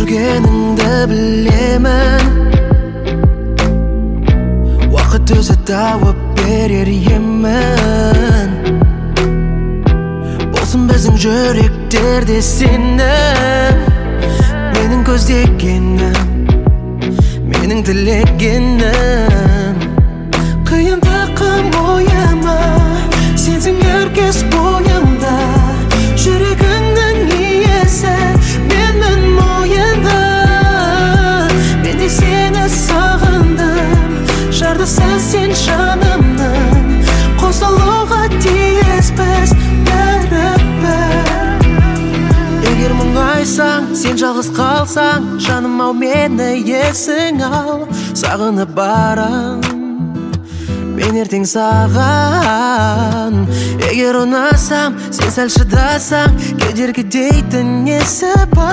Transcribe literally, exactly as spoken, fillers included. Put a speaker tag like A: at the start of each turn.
A: сүйгеніңді білемін. Уақыт өзі тауып берер емін. Болсын біздің жүректерде сенің, менің көздегенім, менің тілегенім. Қиындықым ойыма, сенсің әркез бойымда. Жүрегіңнің иесі, менмін мойында. Мен де сені сағындым, жардысың сен жанымның. Қосылуға тиіспіз бәрібір. Егер мұңайсаң, сен жалғыз қалсаң, жаным ау мені есің ал. Сағынып барам мен ертең саған. Егер ұнасам, сен сәл шыдасаң, кедергі дейтін несі бар?